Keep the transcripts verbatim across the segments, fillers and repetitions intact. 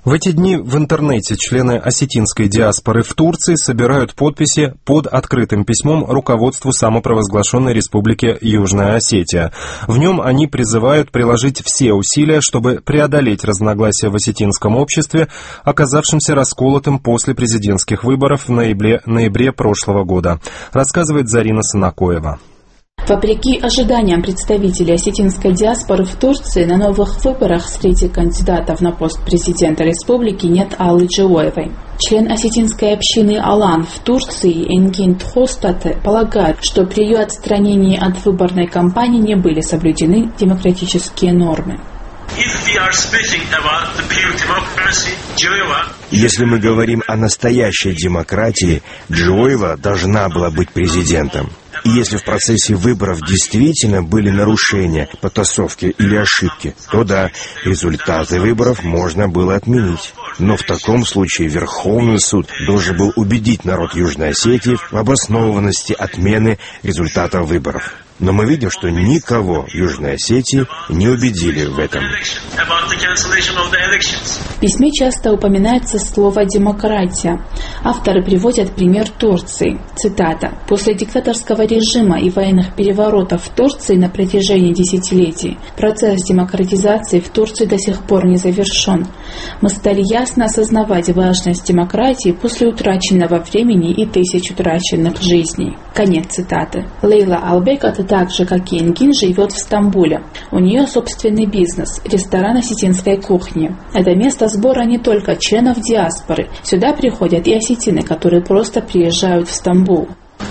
В эти дни в интернете члены осетинской диаспоры в Турции собирают подписи под открытым письмом руководству самопровозглашенной республики Южная Осетия. В нем они призывают приложить все усилия, чтобы преодолеть разногласия в осетинском обществе, оказавшемся расколотым после президентских выборов в ноябре, ноябре прошлого года, рассказывает Зарина Санакоева. Вопреки ожиданиям представителей осетинской диаспоры в Турции, на новых выборах среди кандидатов на пост президента республики нет Аллы Джиоевой. Член осетинской общины Алан в Турции Энгин Тхостате полагает, что при ее отстранении от выборной кампании не были соблюдены демократические нормы. Если мы говорим о настоящей демократии, Джиоева должна была быть президентом. И если в процессе выборов действительно были нарушения, потасовки или ошибки, то да, результаты выборов можно было отменить. Но в таком случае Верховный суд должен был убедить народ Южной Осетии в обоснованности отмены результатов выборов. Но мы видим, что никого в Южной Осетии не убедили в этом. В письме часто упоминается слово «демократия». Авторы приводят пример Турции. Цитата. «После диктаторского режима и военных переворотов в Турции на протяжении десятилетий процесс демократизации в Турции до сих пор не завершен. Мы стали ясно осознавать важность демократии после утраченного времени и тысяч утраченных жизней». Конец цитаты. Лейла Албек, это так же, как и Энгин, живет в Стамбуле. У нее собственный бизнес – ресторан осетинской кухни. Это место сбора не только членов диаспоры. Сюда приходят и осетины, которые просто приезжают в Стамбул.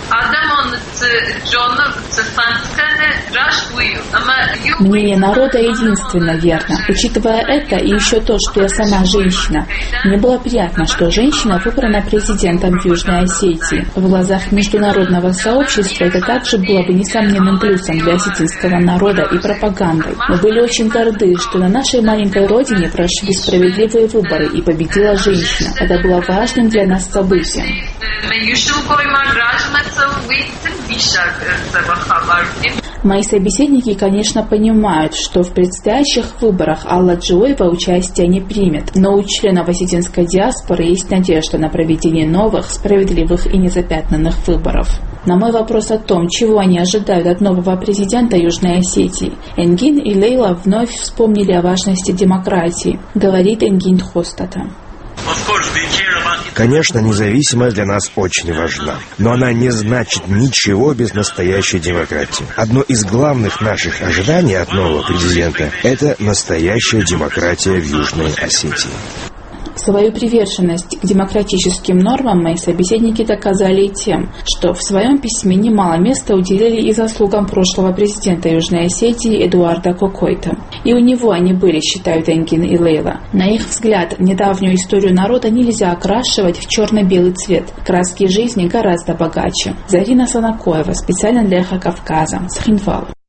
Мнение народа единственно верно. Учитывая это и еще то, что я сама женщина, мне было приятно, что женщина выбрана президентом в Южной Осетии. В глазах международного сообщества это также было бы несомненным плюсом для осетинского народа и пропагандой. Мы были очень горды, что на нашей маленькой родине прошли справедливые выборы и победила женщина. Это было важным для нас событием. Мои собеседники, конечно, понимают, что в предстоящих выборах Алла Джиоева участия не примет, но у членов осетинской диаспоры есть надежда на проведение новых, справедливых и незапятнанных выборов. На мой вопрос о том, чего они ожидают от нового президента Южной Осетии, Энгин и Лейла вновь вспомнили о важности демократии, говорит Энгин Тхостате. Конечно, независимость для нас очень важна, но она не значит ничего без настоящей демократии. Одно из главных наших ожиданий от нового президента – это настоящая демократия в Южной Осетии. Свою приверженность к демократическим нормам мои собеседники доказали и тем, что в своем письме немало места уделили и заслугам прошлого президента Южной Осетии Эдуарда Кокойта. И у него они были, считают Энгин и Лейла. На их взгляд, недавнюю историю народа нельзя окрашивать в черно-белый цвет. Краски жизни гораздо богаче. Зарина Санакоева, специально для Эхо Кавказа, Схинвал.